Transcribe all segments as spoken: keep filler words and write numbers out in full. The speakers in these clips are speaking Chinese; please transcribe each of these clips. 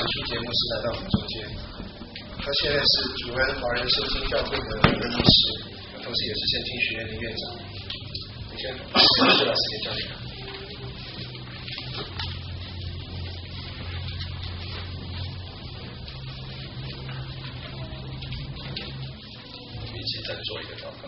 楚节牧师来到我们中间，他现在是主恩华人圣经教会的主任牧师，同时也是圣经学院的院长。我先把牧师老师给交给他。 我们一起再做一个祷告。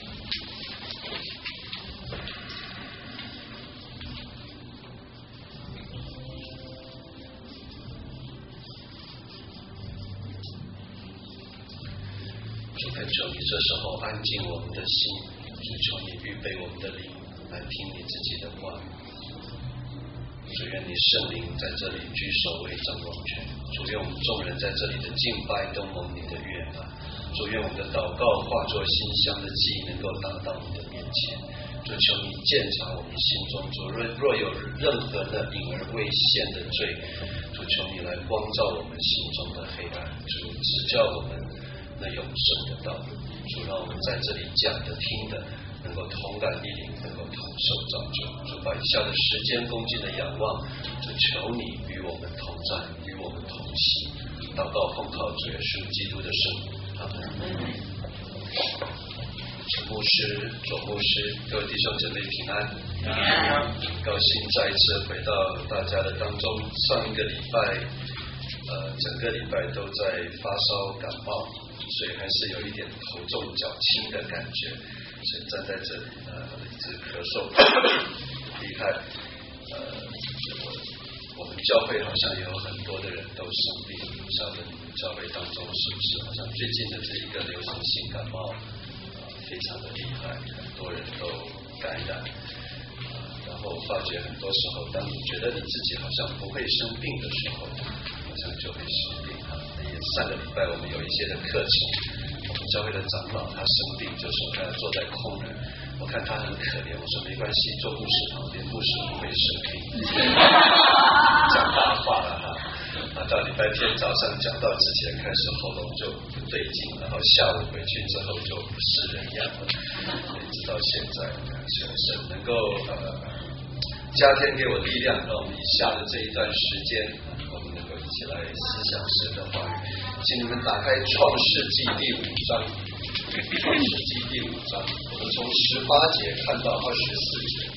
主恳求你这时候安静我们的心，主求你预备我们的灵来听你自己的话语。主愿你圣灵在这里居首位掌王权，主愿我们众人在这里的敬拜都蒙你的悦纳。主愿我们的祷告化作馨香的祭能够达到你的面前。主求你鉴察我们心中，主若若有任何的隐而未现的罪，主求你来光照我们心中的黑暗，主指教我们那永生的道路。主让我们在这里讲的听的能够同感一灵，能够同受造就。主把以下的时间恭敬的仰望，主求你与我们同在，与我们同行。祷告奉靠主耶稣基督的圣名，阿门。主牧师、左牧师，各位弟兄姐妹平安。很高兴再一次回到大家的当中。上一个礼拜，呃，整个礼拜都在发烧感冒，所以还是有一点头重脚轻的感觉，所以站在这里呃一直咳嗽，厉害。呃，我们教会好像有很多的人都生病，不晓得你们教会当中是不是好像最近的这一个流行性感冒，呃，非常的厉害，很多人都感染。然后发觉很多时候，当你觉得你自己好像不会生病的时候，好像就会生病啊。也上个礼拜我们有一些的课程，我们教会的长老他生病，就说他要坐在空人，我看他很可怜，我说没关系，坐牧师旁边，牧师不会生病。讲大话了哈。啊，到礼拜天早上讲到之前开始喉咙就不对劲，然后下午回去之后就不是人样了，一直到现在，求神能够呃加添给我力量，让我们以下的这一段时间，我们能够一起来思想神的话语。请你们打开创世纪第五章，创世纪第五章，我们从十八节看到二十四节。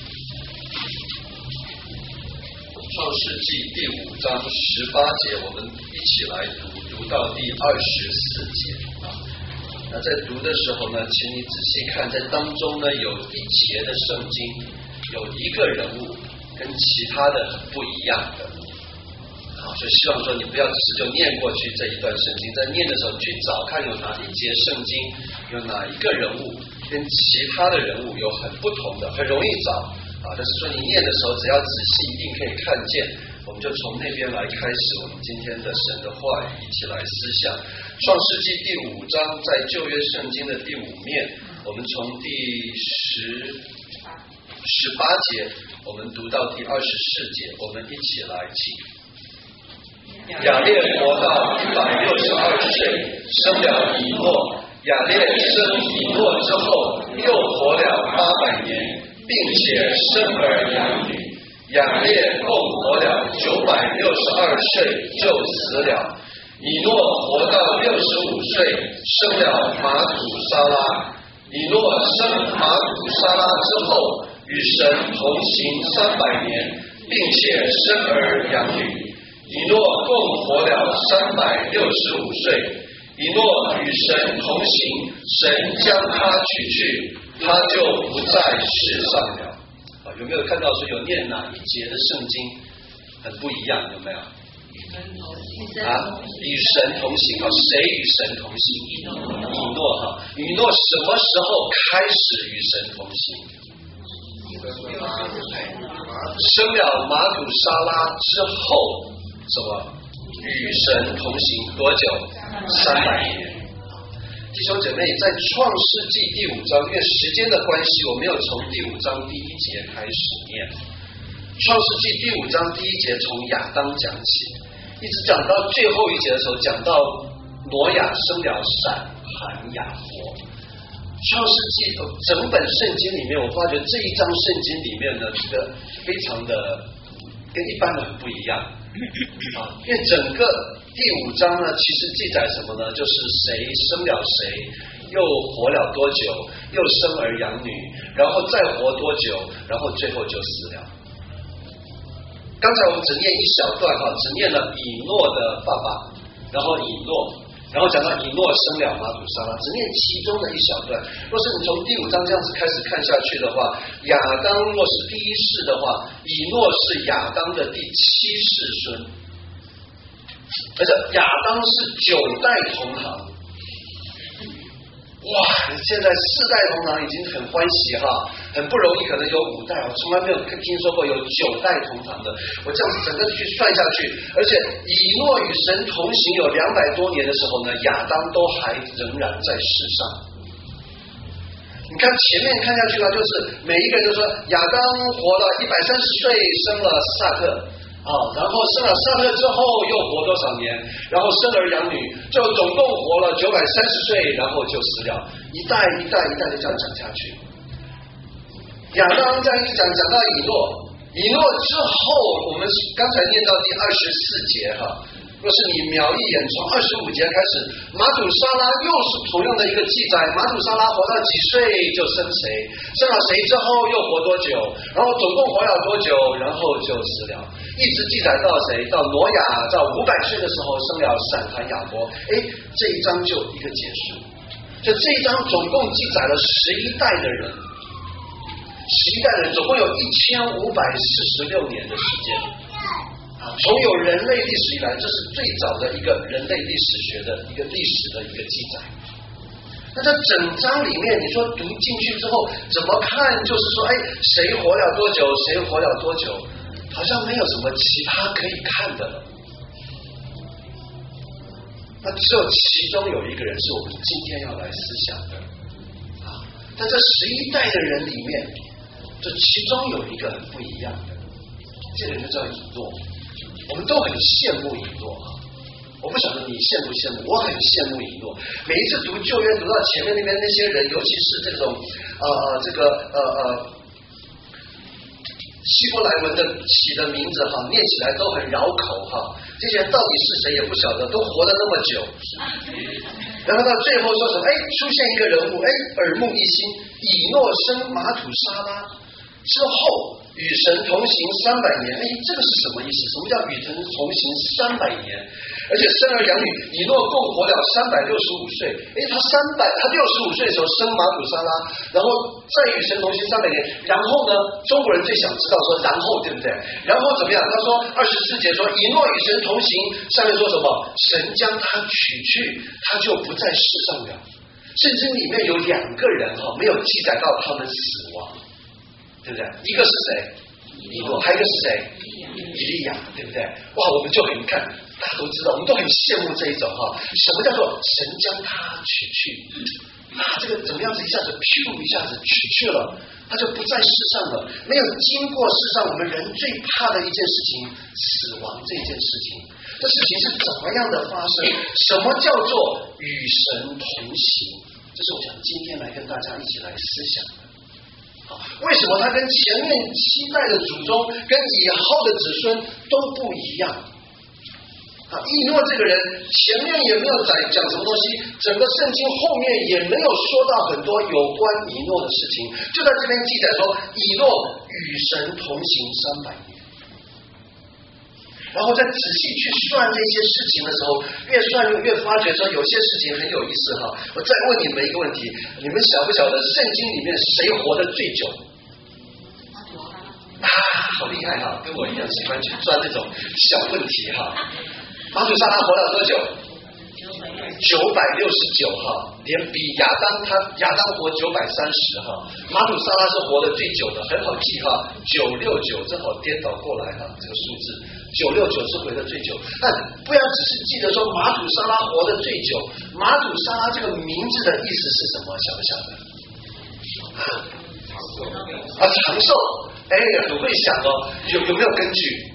创世纪第五章十八节，我们一起来读，读到第二十四节啊。那在读的时候呢，请你仔细看，在当中呢有一节的圣经，有一个人物跟其他的很不一样的。好，所以希望说你不要只是就念过去这一段圣经，在念的时候去找看有哪一节圣经有哪一个人物跟其他的人物有很不同的，很容易找。啊，但是说你念的时候，只要仔细，一定可以看见。我们就从那边来开始，我们今天的神的话语，一起来思想。创世纪第五章，在旧约圣经的第五面，我们从第十十八节，我们读到第二十四节，我们一起来请。亚列活到一百六十二岁，生了以诺。亚列生以诺之后，又活了八百年。并且生儿养女，亚列共活了九百六十二岁就死了。以诺活到六十五岁，生了马土沙拉。以诺生马土沙拉之后，与神同行三百年，并且生儿养女。以诺共活了三百六十五岁。以诺与神同行，神将他取去，他就不在世上了。啊，有没有看到说有念哪一节的圣经很不一样？有没有？啊，与神同行。好，谁与神同行？以诺哈，以诺什么时候开始与神同行？生了马土沙拉之后，什么？与神同行多久？三百年。弟兄姐妹，在创世纪第五章，因为时间的关系，我没有从第五章第一节开始念。创世纪第五章第一节从亚当讲起，一直讲到最后一节的时候，讲到挪亚生了闪、含、雅弗。创世纪整本圣经里面，我发觉这一章圣经里面呢，这个非常的跟一般的很不一样。 啊，因为整个第五章呢，其实记载什么呢？就是谁生了谁，又活了多久，又生儿养女，然后再活多久，然后最后就死了。刚才我们只念一小段哈，只念了以诺的爸爸，然后以诺。然后讲到以诺生了马土沙拉，只念其中的一小段。若是你从第五章这样子开始看下去的话，亚当若是第一世的话，以诺是亚当的第七世孙，而且亚当是九代同堂。哇，现在四代同堂已经很欢喜哈，很不容易，可能有五代，我从来没有听说过有九代同堂的。我这样子整个去算下去，而且以诺与神同行有两百多年的时候呢，亚当都还仍然在世上。你看前面看下去呢，就是每一个人都说亚当活了一百三十岁，生了撒特。啊，然后生了撒特之后又活多少年，然后生儿养女，就总共活了九百三十岁，然后就死了，一代一代一代的这样讲下去。亚当这样一讲，讲到以诺，以诺之后，我们刚才念到第二十四节哈，若是你瞄一眼，从二十五节开始，马土沙拉又是同样的一个记载，马土沙拉活到几岁就生谁，生了谁之后又活多久，然后总共活了多久，然后就死了。一直记载到谁？到挪亚在五百岁的时候生了闪、含、雅伯。哎，这一章就一个结束。就这一章总共记载了十一代的人，十一代的人总共有一千五百四十六年的时间。啊，从有人类历史以来，这是最早的一个人类历史学的一个历史的一个记载。那这整章里面，你说读进去之后，怎么看？就是说，哎，谁活了多久？谁活了多久？好像没有什么其他可以看的了。那只有其中有一个人是我们今天要来思想的啊。在这十一代的人里面，这其中有一个很不一样的，这个人就叫以诺。我们都很羡慕以诺啊。我不晓得你羡不羡慕，我很羡慕以诺。每一次读旧约，读到前面那边那些人，尤其是这种呃这个呃呃。希伯来文的起的名字哈，念起来都很绕口哈。这些人到底是谁也不晓得，都活了那么久。然后到最后说什么？哎，出现一个人物，哎，耳目一新，以诺生马土沙拉之后，与神同行三百年。哎，这个是什么意思？什么叫与神同行三百年？而且生儿养女，以诺共活了三百六十五岁。哎，他三百，他六十五岁的时候生马土沙拉，然后再与神同行三百年。然后呢，中国人最想知道说，然后对不对？然后怎么样？他说二十四节说，以诺与神同行，下面说什么？神将他取去，他就不在世上了。圣经里面有两个人哈，没有记载到他们死亡，对不对？一个是谁？以诺，还有一个是谁？以利亚，对不对？哇，我们就很看。大家都知道，我们都很羡慕这一种哈。什么叫做神将他取去？啊，这个怎么样子一下子，咻一下子取去了，他就不在世上了。没有经过世上我们人最怕的一件事情，死亡这件事情。这事情是怎么样的发生？什么叫做与神同行？这是我想今天来跟大家一起来思想的。好，为什么他跟前面七代的祖宗，跟以后的子孙都不一样？以诺这个人前面也没有讲讲什么东西，整个圣经后面也没有说到很多有关以诺的事情，就在这边记载说以诺与神同行三百年。然后再仔细去算这些事情的时候，越算越发觉说有些事情很有意思哈。我再问你们一个问题，你们晓不晓得圣经里面谁活得最久？啊，好厉害哈，跟我一样喜欢去钻这种小问题哈。马土沙拉活了多久？九百六十九哈，连比亚当他亚当活九百三十哈，马土沙拉是活得最久的，很好记哈，九六九正好颠倒过来哈，这个数字九六九是活得最久。但不要只是记得说马土沙拉活得最久，马土沙拉这个名字的意思是什么？晓不晓得？啊，长寿，哎，很会想哦，有有没有根据？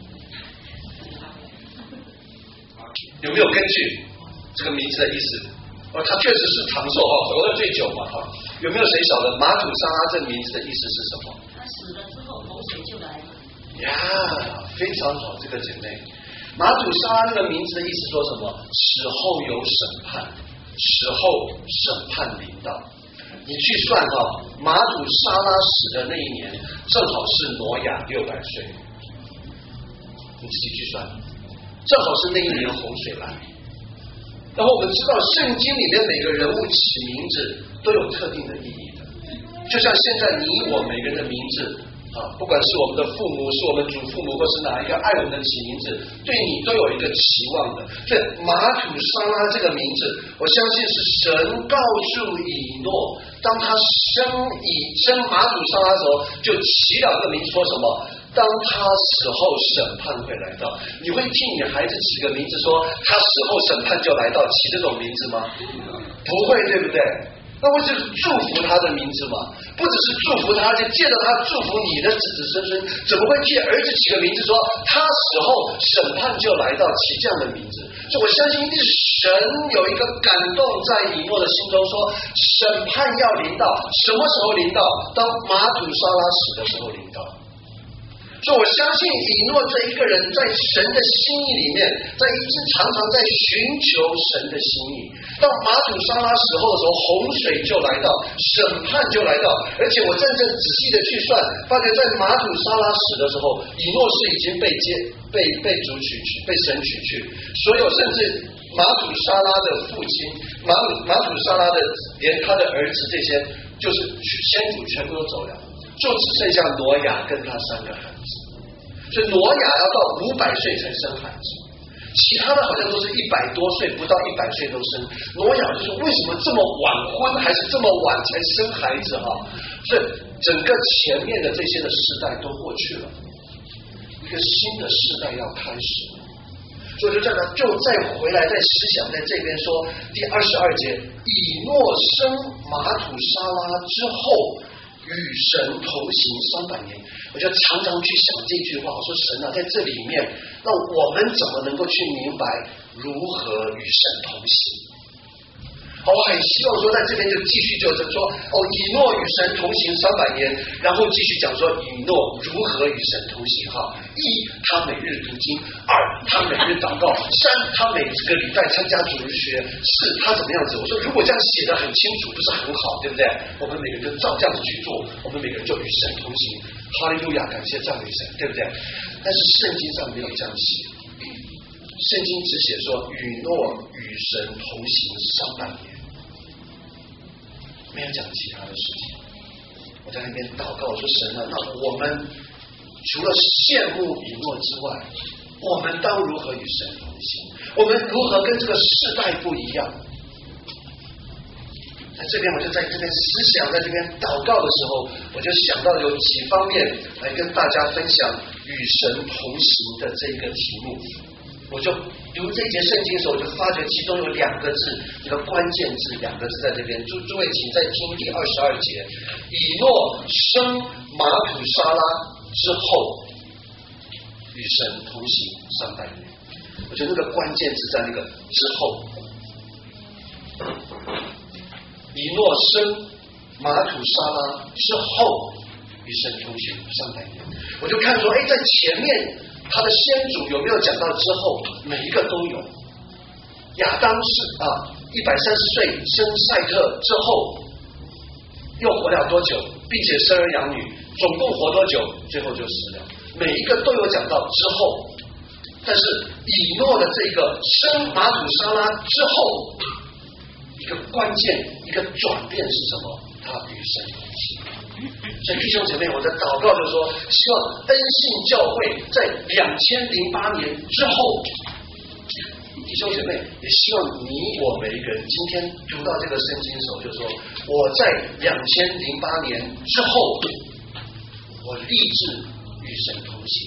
有没有根据这个名字的意思？哦，他确实是长寿哈，活得最久嘛哈。有没有谁晓得马土沙拉这名字的意思是什么？ 他死了之后，洪水就来了。 呀，非常好，这个姐妹，马土沙拉这个名字的意思说什么？死后有审判，死后审判临到。你去算哈、哦，马土沙拉死的那一年，正好是挪亚六百岁，你自己去算，正好是那一年洪水来。然后我们知道，圣经里面每个人物起名字都有特定的意义的，就像现在你我每个人的名字。啊，不管是我们的父母，是我们祖父母，或是哪一个爱我们的起名字，对你都有一个期望的。所以马土沙拉这个名字，我相信是神告诉以诺，当他生以生马土沙拉的时候，就起了个名，说什么？当他死后审判会来到，你会替你孩子起个名字，说他死后审判就来到，起这种名字吗？不会，对不对？那会是祝福他的名字吗？不只是祝福他，就借着他祝福你的子子孙孙，怎么会替儿子起个名字说他死后审判就来到，起这样的名字？所以我相信一定是神有一个感动在以诺的心中，说审判要临到，什么时候临到？当马土沙拉死的时候临到。所以我相信以诺这一个人在神的心意里面，在一直常常在寻求神的心意。到马土沙拉时候的时候，洪水就来到，审判就来到。而且我真正仔细的去算，发觉在马土沙拉死的时候，以诺是已经被接被被主取去，被神取去。所有甚至马土沙拉的父亲，马马土沙拉的连他的儿子这些，就是先祖全部都走了。就只剩下挪亚跟他三个孩子，所以挪亚要到五百岁才生孩子，其他的好像都是一百多岁，不到一百岁都生。挪亚就是为什么这么晚婚，还是这么晚才生孩子哈？所以整个前面的这些的世代都过去了，一个新的世代要开始。所以就这样，就再回来，再思想，在这边说第二十二节，以诺生马土沙拉之后。与神同行三百年，我就常常去想这句话。我说神啊，在这里面，那我们怎么能够去明白如何与神同行？好，我很希望说，在这边就继续就是说，哦，以诺与神同行三百年，然后继续讲说以诺如何与神同行。哈，一，他每日读经；二，他每日祷告；三，他每个礼拜参加主日学；四，他怎么样子？我说，如果这样写得很清楚，不是很好，对不对？我们每个人就照这样子去做，我们每个人就与神同行。哈利路亚，感谢赞美神，对不对？但是圣经上没有这样写。圣经只写说与诺与神同行三百年，没有讲其他的事情。我在那边祷告，我说神啊，那我们除了羡慕以诺之外，我们当如何与神同行？我们如何跟这个世代不一样？在这边，我就在这边思想，在这边祷告的时候，我就想到有几方面来跟大家分享与神同行的这个题目。我就读这节圣经的时候，我就发觉其中有两个字，一个关键字，两个字在这边。诸诸位，请再听第二十二节：以诺生马土沙拉之后，与神同行三百年。我觉得那个关键字在那个之后。以诺生马土沙拉之后，与神同行三百年。我就看说，哎，在前面。他的先祖有没有讲到之后？每一个都有。亚当是啊，一百三十岁生赛特之后，又活了多久，并且生儿养女，总共活多久？最后就死了。每一个都有讲到之后，但是以诺的这个生马土沙拉之后，一个关键，一个转变是什么？他与神同行。所以弟兄姐妹，我的祷告就是说，希望恩信教会在两千零八年之后，弟兄姐妹也希望你我每一个人今天读到这个圣经的时候，就是说我在两千零八年之后，我立志与神同行。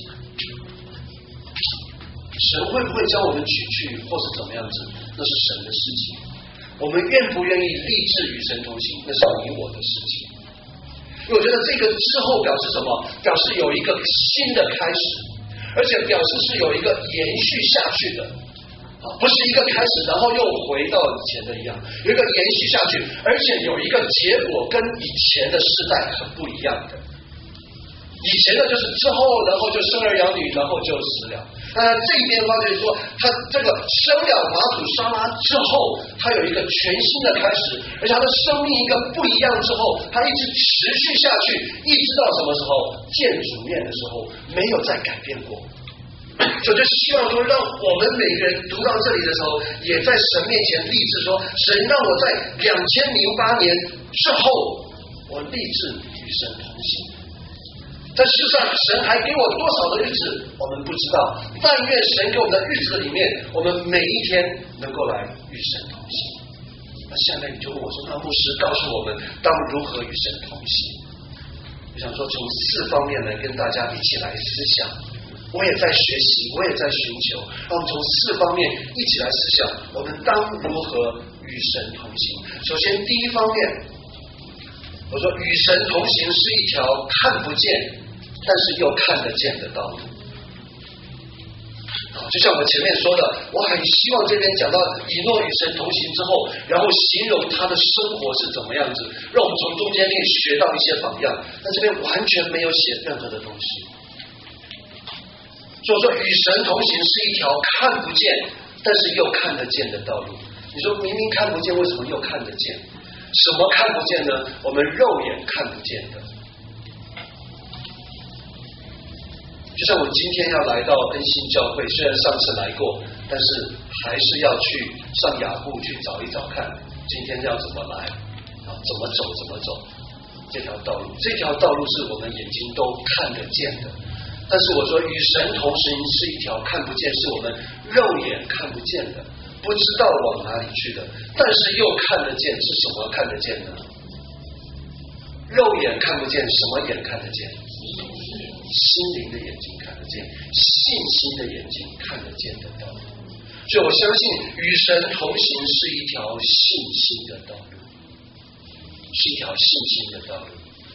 神会不会将我们取去，或是怎么样子，那是神的事情。我们愿不愿意立志与神同行，那是你我的事情。我觉得这个之后表示什么？表示有一个新的开始，而且表示是有一个延续下去的啊，不是一个开始然后又回到以前的一样，有一个延续下去，而且有一个结果跟以前的时代很不一样的。 以前的就是之后，然后就生儿养女，然后就死了。那这一边的话就是说，他这个生了马祖沙拉之后，他有一个全新的开始，而且他的生命一个不一样之后，他一直持续下去，一直到什么时候见主面的时候，没有再改变过。所以就希望说，让我们每个人读到这里的时候，也在神面前立志说，神让我在两千零八年之后，我立志与神同行。在世上，神还给我多少的日子，我们不知道。但愿神给我们的日子里面，我们每一天能够来与神同行。那下面你就问我说，那牧师告诉我们当如何与神同行？我想说，从四方面来跟大家一起来思想。我也在学习，我也在寻求，让我们从四方面一起来思想，我们当如何与神同行。首先，第一方面，我说与神同行是一条看不见但是又看得见的道路。就像我前面说的，我很希望这边讲到以诺与神同行之后，然后形容他的生活是怎么样子，让我们从中间可以学到一些榜样。但这边完全没有写任何的东西。所以说与神同行是一条看不见但是又看得见的道路。你说明明看不见，为什么又看得见？什么看不见呢？我们肉眼看不见的。就像我今天要来到恩心教会，虽然上次来过，但是还是要去上雅虎去找一找看，今天要怎么来啊？怎么走？怎么走？这条道路，这条道路是我们眼睛都看得见的。但是我说与神同行是一条看不见，是我们肉眼看不见的，不知道往哪里去的，但是又看得见。是什么看得见呢？肉眼看不见，什么眼看得见？心灵的眼睛看得见，信心的眼睛看得见的道路。所以我相信与神同行是一条信心的道路，是一条信心的道路。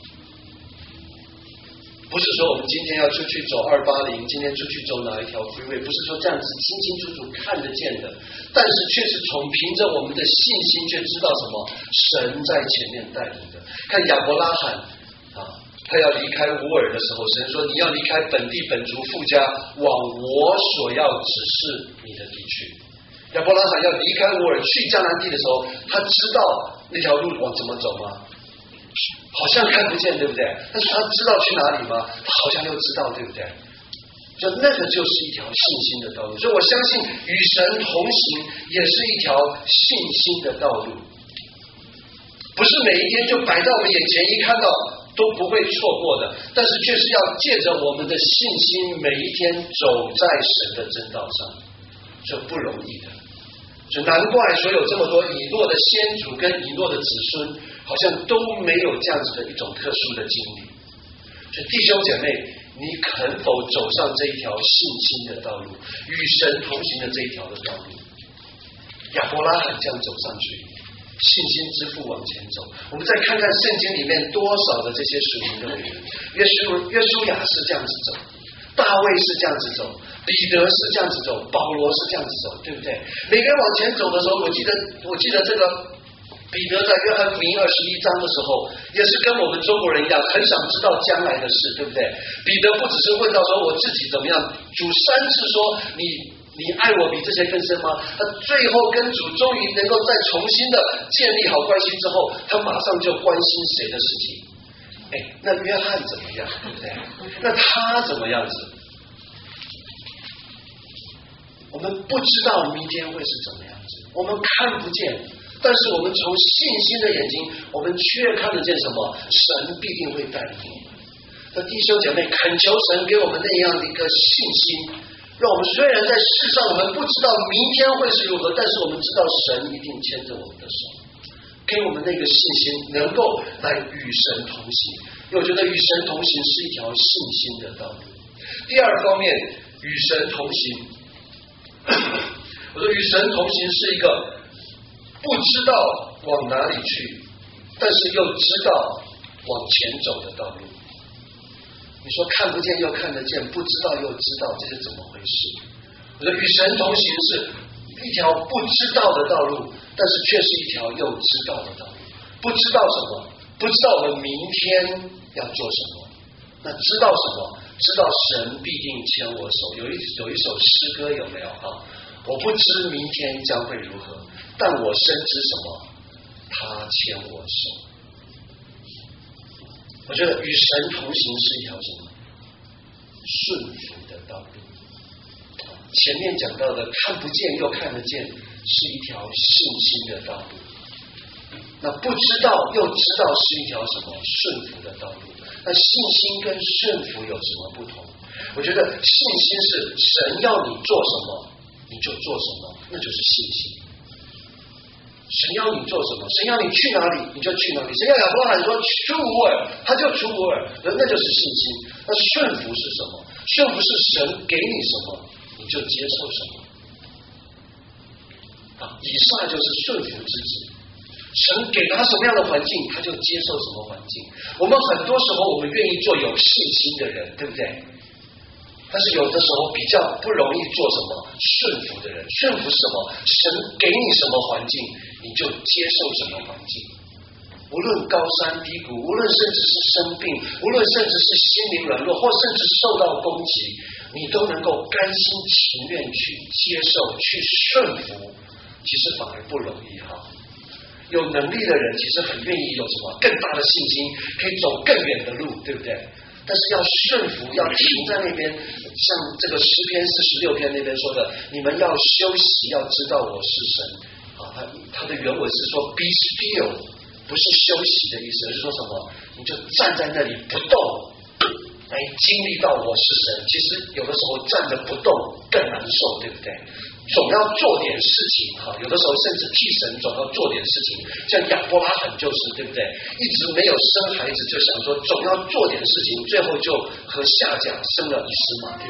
不是说我们今天要出去走二八零，今天出去走哪一条 freeway， 不是说这样子清清楚楚看得见的，但是却是从凭着我们的信心，却知道什么？神在前面带领的。看亚伯拉罕啊，他要离开乌尔的时候，神说你要离开本地本族富家，往我所要指示你的地区。亚伯拉罕要离开乌尔去迦南地的时候，他知道那条路往怎么走吗？好像看不见，对不对？但是他知道去哪里吗？他好像又知道，对不对？就那个就是一条信心的道路。所以我相信与神同行也是一条信心的道路，不是每一天就摆在我们眼前，一看到都不会错过的，但是却是要借着我们的信心，每一天走在神的真道上，这不容易的。就难怪所有这么多以诺的先祖跟以诺的子孙，好像都没有这样子的一种特殊的经历。所以弟兄姐妹，你肯否走上这一条信心的道路，与神同行的这一条的道路？亚伯拉罕这样走上去，信心之父往前走。我们再看看圣经里面多少的这些属灵的伟人，约书约书亚是这样子走，大卫是这样子走，彼得是这样子走，保罗是这样子走，对不对？每个人往前走的时候，我记得我记得这个彼得在约翰福音二十一章的时候，也是跟我们中国人一样，很想知道将来的事，对不对？彼得不只是问到说我自己怎么样，主三次说你你爱我比这些更深吗？他最后跟主终于能够再重新的建立好关系之后，他马上就关心谁的事情？哎，那约翰怎么样，对不对？那他怎么样子？我们不知道明天会是怎么样子，我们看不见，但是我们从信心的眼睛，我们却看得见什么？神必定会带领我们。那弟兄姐妹，恳求神给我们那样的一个信心，让我们虽然在世上我们不知道明天会是如何，但是我们知道神一定牵着我们的手，给我们那个信心，能够来与神同行。因为我觉得与神同行是一条信心的道路。第二方面，与神同行，我说与神同行是一个不知道往哪里去，但是又知道往前走的道路。你说看不见又看得见，不知道又知道，这是怎么回事？我说与神同行是一条不知道的道路，但是却是一条又知道的道路。不知道什么？不知道我们明天要做什么， 那知道什么？知道神必定牵我手。有一有一首诗歌有没有啊？我不知明天将会如何，但我深知什么？他牵我手。我觉得与神同行是一条什么？顺服的道路。前面讲到的看不见又看得见，是一条信心的道路。那不知道又知道是一条什么顺服的道路？那信心跟顺服有什么不同？我觉得信心是神要你做什么你就做什么，那就是信心。神要你做什么，神要你去哪里你就去哪里，神要亚伯拉罕说出吾尔他就出吾尔，那就是信心。那顺服是什么？顺服是神给你什么你就接受什么。啊，以撒就是顺服之子，神给他什么样的环境他就接受什么环境。我们很多时候我们愿意做有信心的人，对不对？但是有的时候比较不容易做什么顺服的人。顺服是什么？神给你什么环境你就接受什么环境。无论高山低谷，无论甚至是生病，无论甚至是心灵软弱，或甚至受到攻击，你都能够甘心情愿去接受去顺服，其实反而不容易哈。有能力的人其实很愿意有什么更大的信心，可以走更远的路，对不对？但是要顺服，要停在那边，像这个诗篇四十六篇那边说的，你们要休息，要知道我是神啊。他他的原文是说 be still， 不是休息的意思，而是说什么？你就站在那里不动，来经历到我是神。其实有的时候站着不动更难受，对不对？总要做点事情哈，有的时候甚至替神总要做点事情，像亚伯拉罕就是，对不对？一直没有生孩子，就想说总要做点事情，最后就和夏甲生了以实玛利。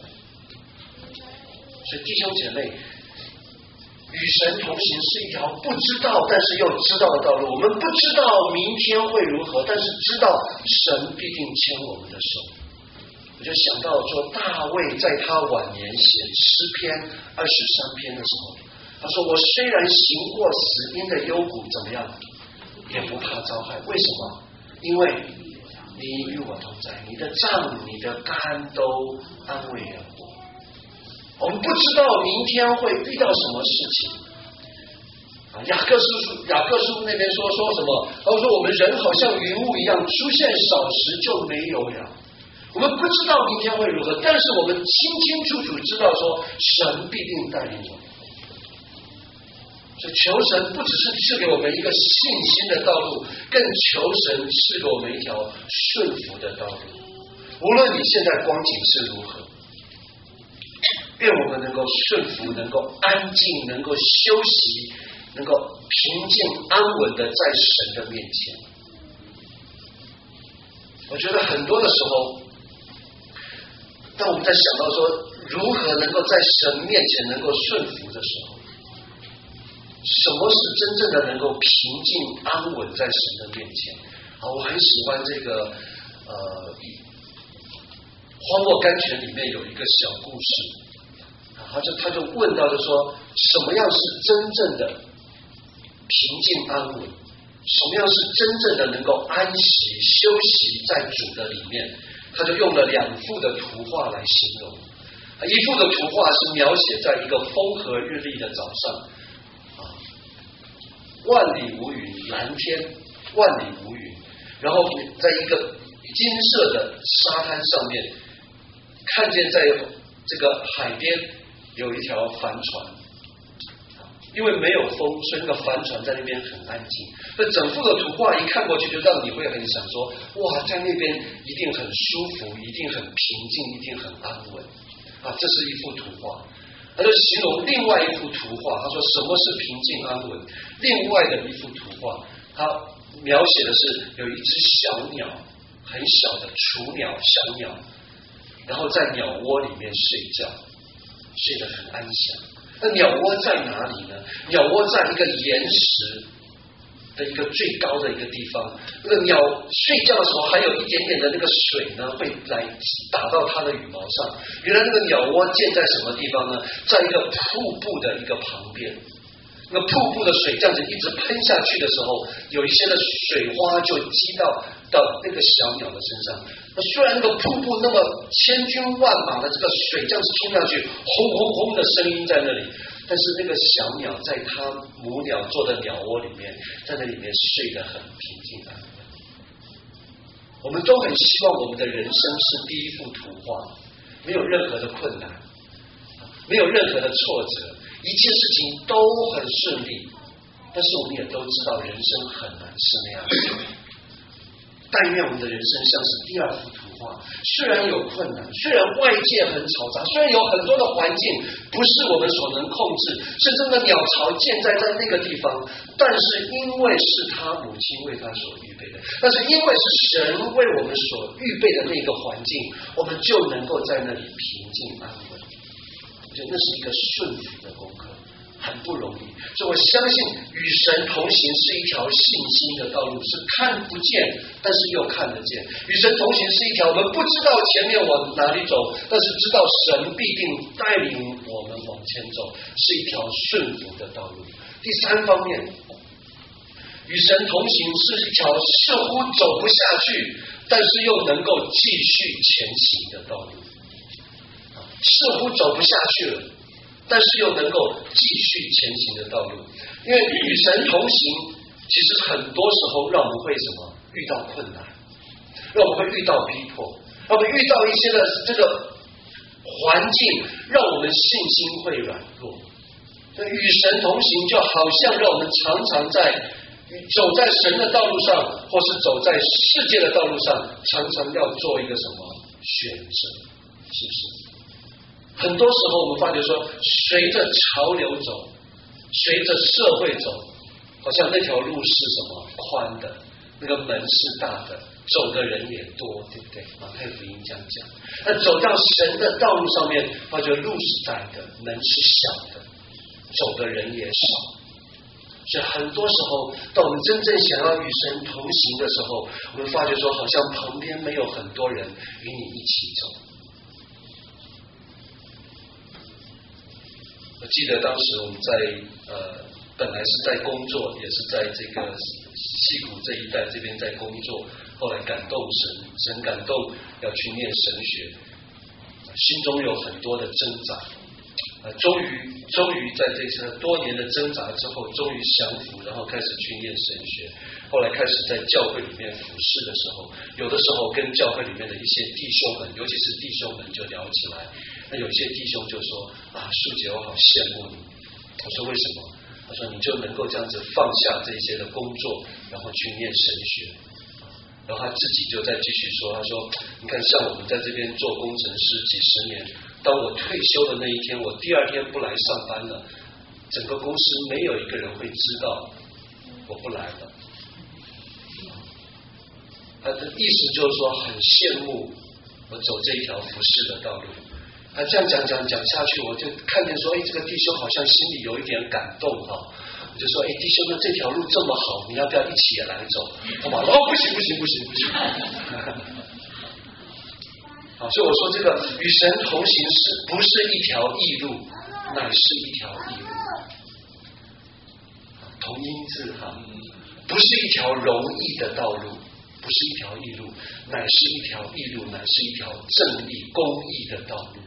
所以弟兄姐妹，与神同行是一条不知道但是又知道的道路。我们不知道明天会如何，但是知道神必定牵我们的手。我就想到说，大卫在他晚年写诗篇二十三篇的时候，他说：“我虽然行过死荫的幽谷，怎么样，也不怕遭害。为什么？因为你与我同在，你的杖、你的竿都安慰了我。”我们不知道明天会遇到什么事情。啊，雅各书雅各书那边说说什么？他说我们人好像云雾一样，出现少时就没有了。我们不知道明天会如何，但是我们清清楚楚知道说神必定带领我们。所以求神不只是赐给我们一个信心的道路，更求神赐给我们一条顺服的道路。无论你现在光景是如何，愿我们能够顺服，能够安静，能够休息，能够平静安稳的在神的面前。我觉得很多的时候，当我们在想到说如何能够在神面前能够顺服的时候，什么是真正的能够平静安稳在神的面前？啊，我很喜欢这个呃荒漠甘泉里面有一个小故事，啊，他就他就问到的说，什么样是真正的平静安稳？什么样是真正的能够安息休息在主的里面？他就用了两幅的图画来形容。一幅的图画是描写在一个风和日丽的早上，啊，万里无云，蓝天，万里无云，然后在一个金色的沙滩上面，看见在这个海边有一条帆船。因为没有风，所以那个帆船在那边很安静。那整幅的图画一看过去，就让你会很想说：哇，在那边一定很舒服，一定很平静，一定很安稳啊！这是一幅图画。他就形容另外一幅图画，他说什么是平静安稳？另外的一幅图画，他描写的是有一只小鸟，很小的雏鸟、小鸟，然后在鸟窝里面睡觉，睡得很安详。那鸟窝在哪里呢？鸟窝在一个岩石的一个最高的一个地方。那个鸟睡觉的时候，还有一点点的那个水呢，会来打到它的羽毛上。原来那个鸟窝建在什么地方呢？在一个瀑布的一个旁边。那瀑布的水这样子一直喷下去的时候，有一些的水花就积到到那个小鸟的身上。那虽然那个瀑布那么千军万马的这个水这样子冲下去，轰轰轰的声音在那里，但是那个小鸟在它母鸟做的鸟窝里面，在那里面睡得很平静安稳。我们都很希望我们的人生是第一幅图画，没有任何的困难，没有任何的挫折，一切事情都很顺利。但是我们也都知道人生很难是那样的。但愿我们的人生像是第二幅图画，虽然有困难，虽然外界很嘈杂，虽然有很多的环境不是我们所能控制，甚至那鸟巢建在在那个地方，但是因为是他母亲为他所预备的，但是因为是神为我们所预备的那个环境，我们就能够在那里平静安稳。我觉得那是一个顺服的功课，很不容易。所以我相信与神同行是一条信心的道路，是看不见但是又看得见。与神同行是一条我们不知道前面往哪里走，但是知道神必定带领我们往前走，是一条顺服的道路。第三方面，与神同行是一条似乎走不下去但是又能够继续前行的道路。似乎走不下去了，但是又能够继续前行的道路。因为与神同行，其实很多时候让我们会什么？遇到困难，让我们会遇到逼迫，让我们遇到一些的这个环境，让我们信心会软弱。与神同行，就好像让我们常常在走在神的道路上，或是走在世界的道路上，常常要做一个什么选择？是不是？很多时候我们发觉说，随着潮流走，随着社会走，好像那条路是什么宽的，那个门是大的，走的人也多，对不对？马太福音这样讲。那走到神的道路上面，发觉路是窄的，门是小的，走的人也少。所以很多时候，当我们真正想要与神同行的时候，我们发觉说，好像旁边没有很多人与你一起走。我记得当时我们在呃，本来是在工作，也是在这个溪谷这一带这边在工作，后来感动神，神感动要去念神学，心中有很多的挣扎，呃，终于终于在这些多年的挣扎之后，终于降服，然后开始去念神学。后来开始在教会里面服侍的时候，有的时候跟教会里面的一些弟兄们，尤其是弟兄们就聊起来。那有些弟兄就说啊，素姐，我好羡慕你。我说为什么？他说你就能够这样子放下这些的工作，然后去念神学。然后他自己就在继续说，他说你看，像我们在这边做工程师几十年，当我退休的那一天，我第二天不来上班了，整个公司没有一个人会知道我不来了。他的意思就是说很羡慕我走这一条服侍的道路。他这样讲讲讲下去，我就看见说，哎，这个弟兄好像心里有一点感动哈、哦。我就说，哎，弟兄们，这条路这么好，你要不要一起也来走？他马上哦，不行不行不行不行。好，所以我说这个与神同行是不是一条义路，乃是一条义路。同音字哈，不是一条容易的道路。不是一条义路，乃是一条义路，乃是一条正义公义的道路。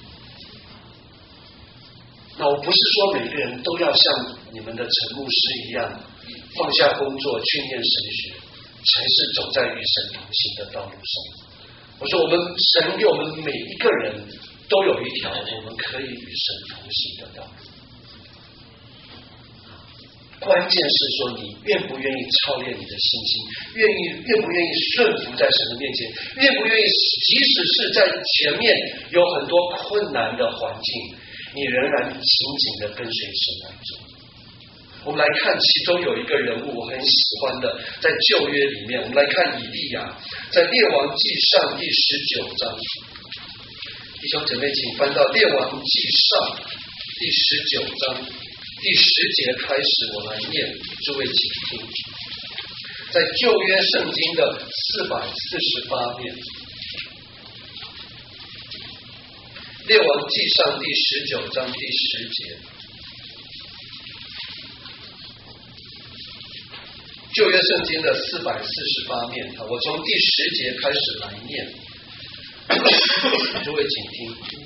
那我不是说每个人都要像你们的陈牧师一样，放下工作去念神学，才是走在与神同行的道路上。我说我们神给我们每一个人都有一条我们可以与神同行的道路。关键是说你愿不愿意操练你的信心，愿意愿不愿意顺服在神的面前，愿不愿意即使是在前面有很多困难的环境，你仍然紧紧的跟随神来走。我们来看其中有一个人物我很喜欢的，在旧约里面，我们来看以利亚，在列王纪上第十九章。弟兄姐妹请翻到列王纪上第十九章第十节开始，我来念，诸位请听。在旧约圣经的四百四十八面，列王纪上第十九章第十节。 旧约圣经的四百四十八面啊，我从第十节开始来念，诸位请听。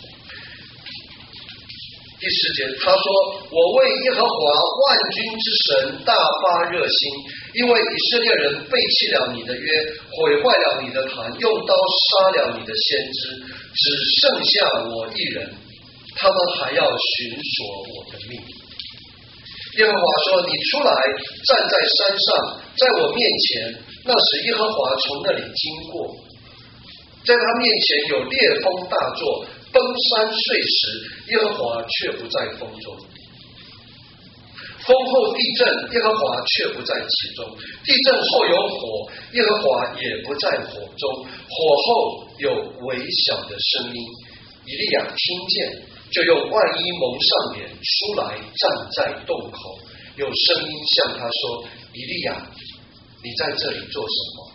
第十节，他说：“我为耶和华万军之神大发热心，因为以色列人背弃了你的约，毁坏了你的坛，用刀杀了你的先知，只剩下我一人，他们还要寻索我的命。”耶和华说：“你出来，站在山上，在我面前。”那时耶和华从那里经过，在他面前有烈风大作，崩山碎石，耶和华却不在风中。风后地震，耶和华却不在其中。地震后有火，耶和华也不在火中。火后有微小的声音，以利亚听见，就用外衣蒙上脸，出来站在洞口。有声音向他说：“以利亚，你在这里做什么？”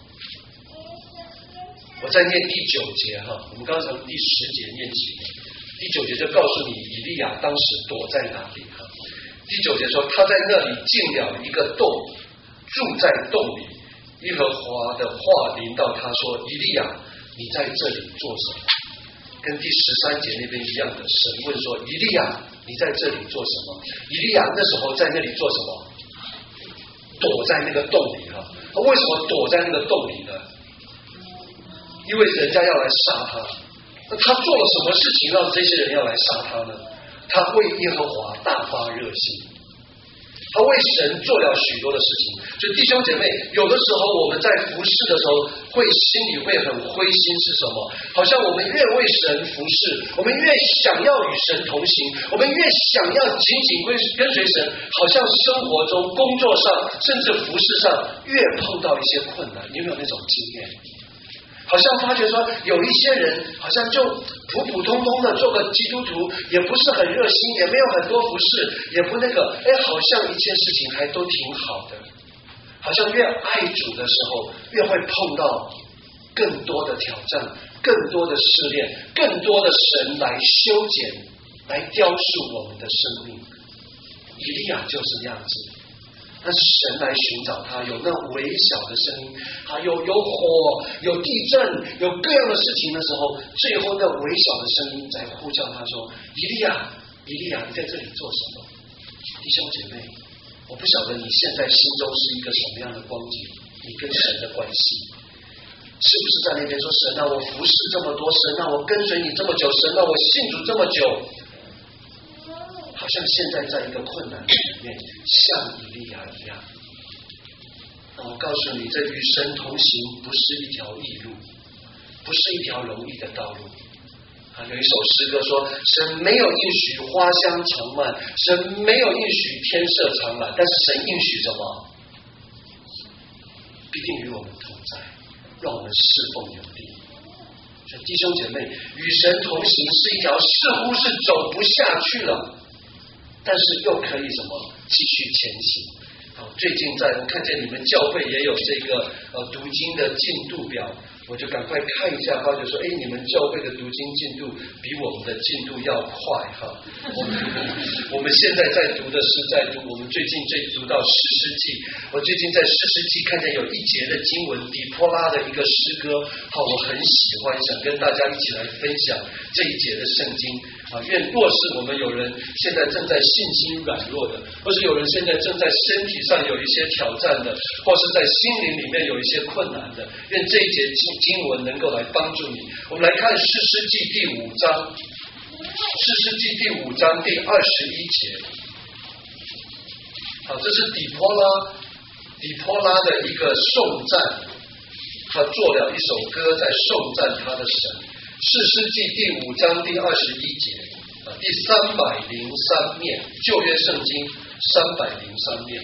我在念第九节哈，我们刚从第十节念起，第九节就告诉你以利亚当时躲在哪里哈。第九节说他在那里进了一个洞，住在洞里。耶和华的话临到他说：“以利亚，你在这里做什么？”跟第十三节那边一样的，神问说：“以利亚，你在这里做什么？”以利亚那时候在那里做什么？躲在那个洞里哈。为什么躲在那个洞里呢？因为人家要来杀他。那他做了什么事情让这些人要来杀他呢？他为耶和华大发热心，他为神做了许多的事情。所以弟兄姐妹，有的时候我们在服侍的时候，会心里会很灰心，是什么？好像我们越为神服侍，我们越想要与神同行，我们越想要紧紧跟跟随神，好像生活中、工作上，甚至服侍上，越碰到一些困难。你有没有那种经验？好像发觉说有一些人好像就普普通通的做个基督徒，也不是很热心，也没有很多服侍，也不那个，哎，好像一切事情还都挺好的。好像越爱主的时候，越会碰到更多的挑战，更多的试炼，更多的神来修剪，来雕塑我们的生命。以利亚就是那样子。但是神来寻找他，有那微小的声音，还有有火，有地震，有各样的事情的时候，最后那微小的声音在呼叫他说：“以利亚，以利亚，你在这里做什么？”弟兄姐妹，我不晓得你现在心中是一个什么样的光景，你跟神的关系是不是在那边说：“神啊，我服侍这么多，神啊，我跟随你这么久，神啊，我信主这么久。”好像现在在一个困难里面，像以利亚一样。那我告诉你，这与神同行不是一条易路，不是一条容易的道路。啊，有一首诗歌说：“神没有应许花香长漫，神没有应许天色长蓝，但是神应许什么？必定与我们同在，让我们侍奉有力。”所以弟兄姐妹，与神同行是一条似乎是走不下去了，但是又可以什么继续前行。好，最近在我看见你们教会也有这个呃读经的进度表，我就赶快看一下，发觉说，哎，你们教会的读经进度比我们的进度要快哈。我们我们现在在读的是在读，我们最近最读到士师记，我最近在士师记看见有一节的经文，底波拉的一个诗歌，好，我很喜欢，想跟大家一起来分享这一节的圣经啊。愿若是我们有人现在正在信心软弱的，或是有人现在正在身体上有一些挑战的，或是在心灵里面有一些困难的，愿这一节经经文能够来帮助你。我们来看士师记第五章，士师记第五章第二十一节。好，这是底波拉，底波拉的一个颂赞，他做了一首歌在颂赞他的神。士师记第五章第二十一节，啊，第三百零三面，旧约圣经三百零三面。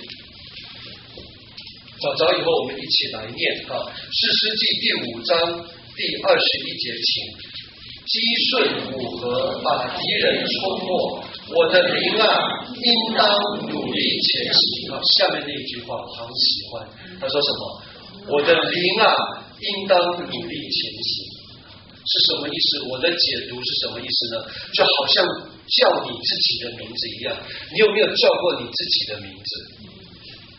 找着以后，我们一起来念啊，士师记第五章第二十一节，请。击顺五河，把敌人冲没，我的灵啊，应当努力前行。啊，下面那一句话我好喜欢，他说什么？我的灵啊，应当努力前行。是什么意思？我的解读是什么意思呢？就好像叫你自己的名字一样，你有没有叫过你自己的名字？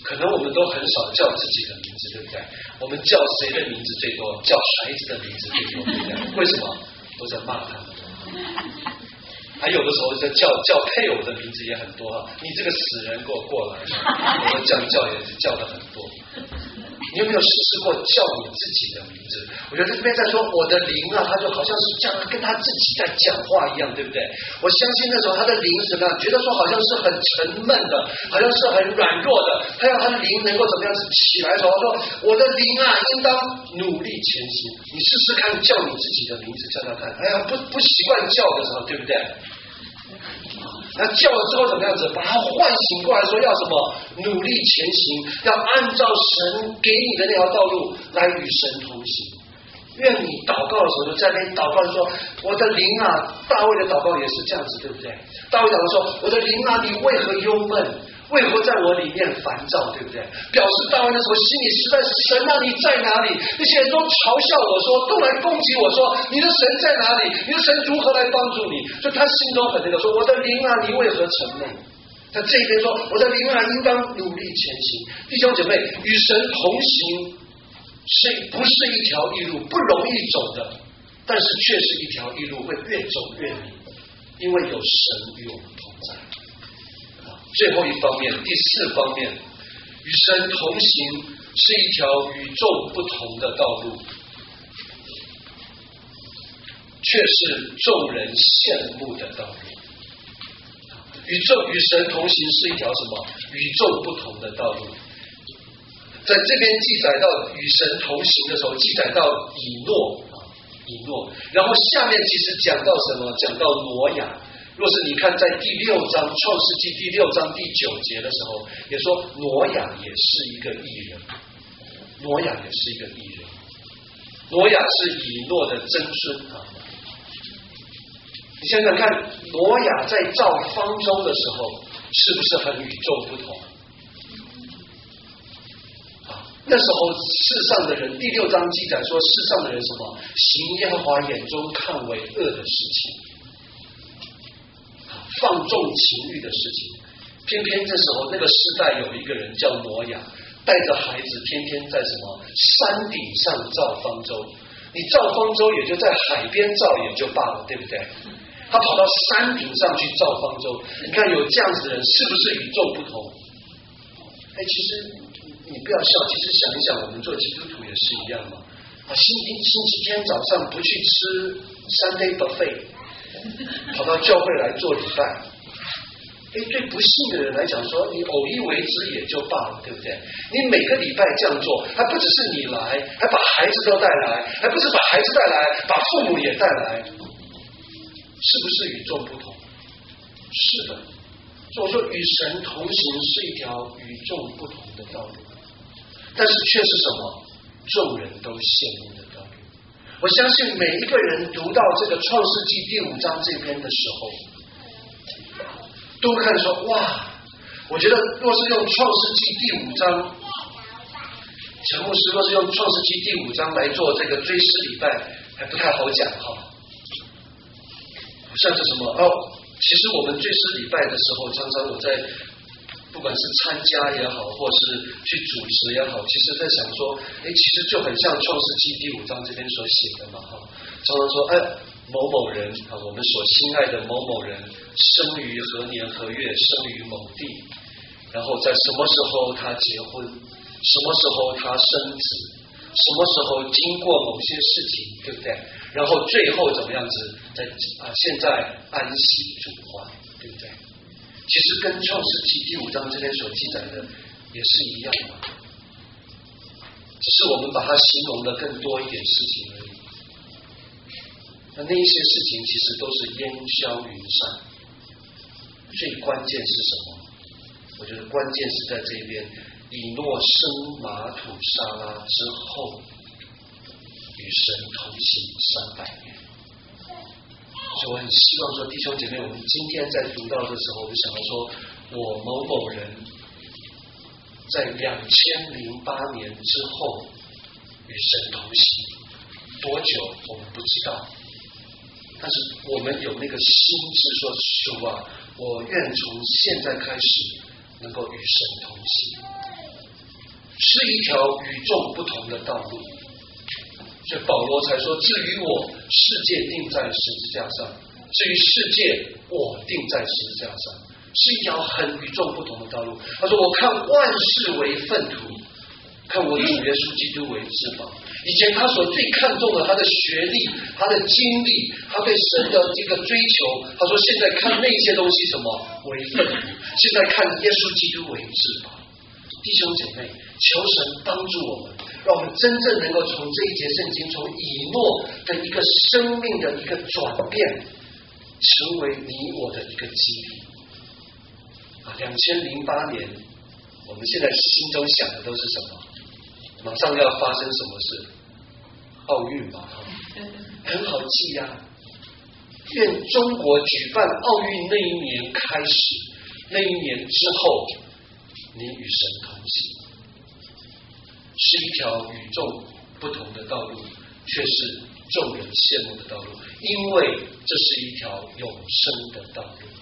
可能我们都很少叫自己的名字，对不对？我们叫谁的名字最多？叫孩子的名字最多，对不对？为什么？都在骂他们。还有的时候在叫叫配偶的名字也很多啊，你这个死人给我过来！我们这样叫也是叫的很多。你有没有试试过叫你自己的名字？我觉得这边在说我的灵啊，他就好像是这样跟他自己在讲话一样，对不对？我相信那时候他的灵是怎么样，觉得说好像是很沉闷的，好像是很软弱的，他要他的灵能够怎么样子起来的时候，他说我的灵啊，应当努力前行。你试试看叫你自己的名字，叫他看，哎呀，不不习惯叫的时候，对不对？那叫了之后怎么样子？把他唤醒过来，说要什么？努力前行，要按照神给你的那条道路来与神同行。愿你祷告的时候，就在那边祷告说：“我的灵啊！”大卫的祷告也是这样子，对不对？大卫祷告说：“我的灵啊，你为何忧闷？为何在我里面烦躁？”对不对？表示大卫那时候心里实在是神啊，你在哪里？那些人都嘲笑我说，都来攻击我说，你的神在哪里？你的神如何来帮助你？就他心中很那个说，我的灵啊，你为何沉闷？在这边说，我的灵啊，应当努力前行。弟兄姐妹，与神同行是不是一条义路？不容易走的，但是却是一条义路，会越走越明，因为有神与我们同在。最后一方面，第四方面，与神同行是一条与众不同的道路，却是众人羡慕的道路。与众与神同行是一条什么？与众不同的道路。在这边记载到与神同行的时候，记载到以诺啊，以诺。然后下面其实讲到什么？讲到挪亚。若是你看在第六章创世纪第六章第九节的时候，也说挪亚也是一个义人，挪亚也是一个义人，挪亚是以诺的曾孙啊。你想想看，挪亚在造方舟的时候，是不是很与众不同？啊，那时候世上的人，第六章记载说，世上的人什么行耶和华眼中看为恶的事情。放纵情欲的事情，偏偏这时候那个时代有一个人叫挪亚，带着孩子天天在什么山顶上造方舟。你造方舟也就在海边造也就罢了，对不对？他跑到山顶上去造方舟。你看有这样子的人，是不是与众不同？哎，其实你不要笑，其实想一想，我们做基督徒也是一样嘛。啊，星期星期天早上不去吃 Sunday buffet。跑到教会来做礼拜，哎，对不信的人来讲说，你偶一为之也就罢了，对不对？你每个礼拜这样做，还不只是你来，还把孩子都带来，还不是把孩子带来，把父母也带来，是不是与众不同？是的，所以我说与神同行是一条与众不同的道路，但是却是什么？众人都羡慕的道路。我相信每一个人读到这个创世纪第五章这边的时候，都看说哇，我觉得若是用创世纪第五章，陈牧师若是用创世纪第五章来做这个追思礼拜，还不太好讲哈。像是什么哦，其实我们追思礼拜的时候，常常我在不管是参加也好，或是去主持也好，其实在想说，哎，其实就很像创世纪第五章这边所写的嘛，哈，常常说，哎，某某人啊，我们所心爱的某某人，生于何年何月，生于某地，然后在什么时候他结婚，什么时候他生子，什么时候经过某些事情，对不对？然后最后怎么样子，在啊，现在安息主怀，对不对？其实跟创世纪第五章这边所记载的也是一样的，只是我们把它形容的更多一点事情而已。那那一些事情其实都是烟消云散，最关键是什么？我觉得关键是在这边，以诺生马土沙拉之后，与神同行三百年。所以我很希望说，弟兄姐妹，我们今天在读到的时候，我就想到说，我某某人在两千零八年之后与神同行，多久我们不知道，但是我们有那个心智说，主啊，我愿从现在开始能够与神同行。 是一条与众不同的道路。所以保罗才说，至于我，世界定在十字架上，至于世界，我定在十字架上，是一条很与众不同的道路。他说，我看万事为粪土，看我主耶稣基督为至宝。以前他所最看重的，他的学历，他的经历，他对神的这个追求，他说现在看那些东西什么为粪土，现在看耶稣基督为至宝。弟兄姐妹，求神帮助我们，让我们真正能够从这一节圣经，从以诺的一个生命的一个转变，成为你我的一个激励。啊，两千零八年，我们现在心中想的都是什么？马上要发生什么事？奥运嘛，很好记呀、啊。愿中国举办奥运那一年开始，那一年之后，你与神同行，是一条与众不同的道路，却是众人羡慕的道路，因为这是一条永生的道路。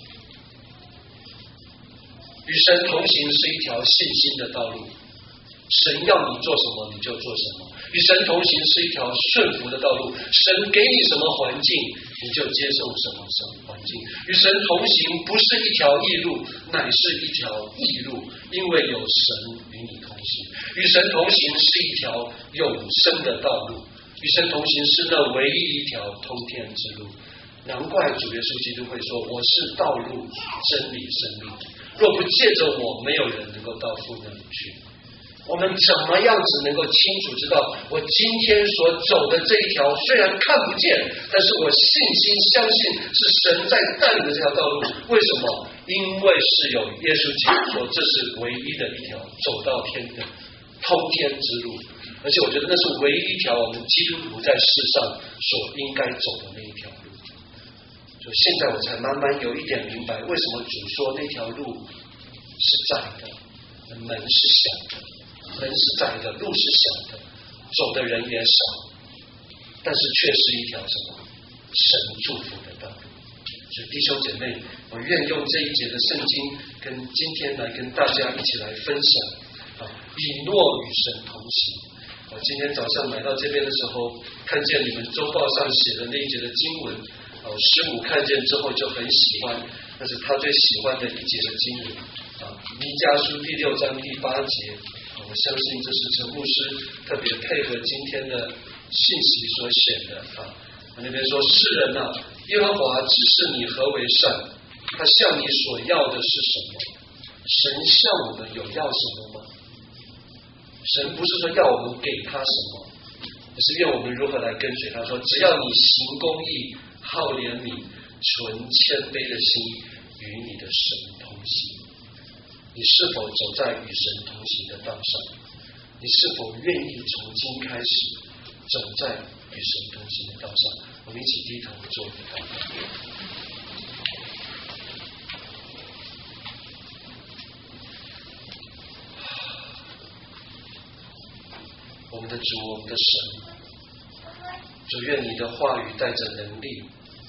与神同行是一条信心的道路。神要你做什么，你就做什么。与神同行是一条顺服的道路。神给你什么环境，你就接受什么什么环境。与神同行不是一条义路，乃是一条义路，因为有神与你同行。与神同行是一条永生的道路。与神同行是那唯一一条通天之路。难怪主耶稣基督会说，我是道路真理生命，若不借着我，没有人能够到父那里去。我们怎么样子能够清楚知道，我今天所走的这一条虽然看不见，但是我信心相信是神在带领的这条道路。为什么？因为是有耶稣基督说，这是唯一的一条走到天的通天之路。而且我觉得那是唯一一条我们基督徒在世上所应该走的那一条路。所以现在我才慢慢有一点明白，为什么主说那条路是窄的，门是小的。门是窄的，路是小的，走的人也少，但是却是一条什么神祝福的道路。所以弟兄姐妹，我愿用这一节的圣经跟今天来跟大家一起来分享啊，以诺与神同行。我今天早上来到这边的时候，看见你们周报上写的那一节的经文，啊，师母看见之后就很喜欢，那是他最喜欢的一节的经文啊，弥迦书第六章第八节。我相信这是陈牧师特别配合今天的信息所写的啊。那边说，世人啊，耶和华指示你何为善，他向你所要的是什么？神向我们有要什么吗？神不是说要我们给他什么，而是愿我们如何来跟随他。说，只要你行公义、好怜悯、存谦卑的心，与你的神同行。你是否走在与神同行的道上？你是否愿意从今开始走在与神同行的道上？我们一起低头做一个祷告。我们的主，我们的神，主愿你的话语带着能力，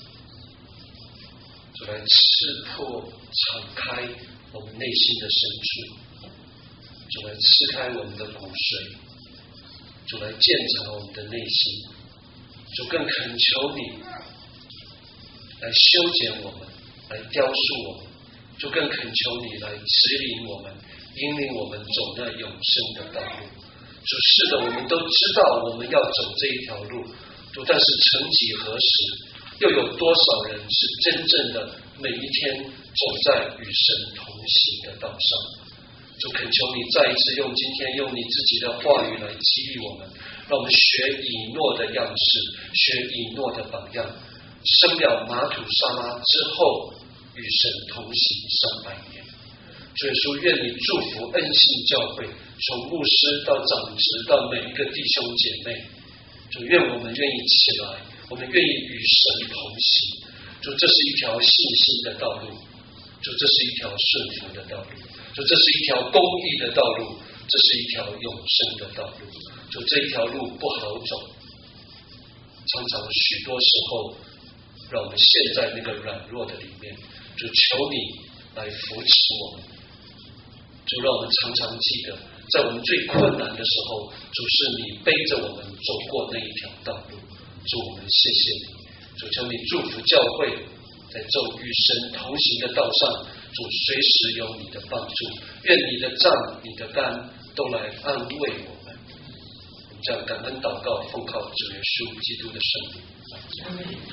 主来刺破、敞开我们内心的深处，主来刺开我们的骨髓，主来鉴察我们的内心，主更恳求你来修剪我们，来雕塑我们，主更恳求你来指引我们，引领我们走那永生的道路。主，是的，我们都知道我们要走这一条路，主，但是曾几何时，又有多少人是真正的每一天走在与神同行的道上？主，恳求你再一次用今天用你自己的话语来激励我们，让我们学以诺的样式，学以诺的榜样，生了马土沙拉之后与神同行三百年。主耶稣，愿你祝福恩信教会，从牧师到长执到每一个弟兄姐妹。主，愿我们愿意起来，我们愿意与神同行。主，这是一条信心的道路，主，这是一条顺服的道路，主，这是一条公义的道路，这是一条永生的道路。主，这一条路不好走，常常许多时候让我们陷在那个软弱的里面。主，求你来扶持我们。主，让我们常常记得， 在我们最困难的时候，主是你背着我们走过那一条道路。主，我们谢谢你。主，求你祝福教会，在走与神同行的道上，主随时有你的帮助。愿你的杖、你的竿都来安慰我们。我们这样感恩祷告，奉靠主耶稣基督的圣名。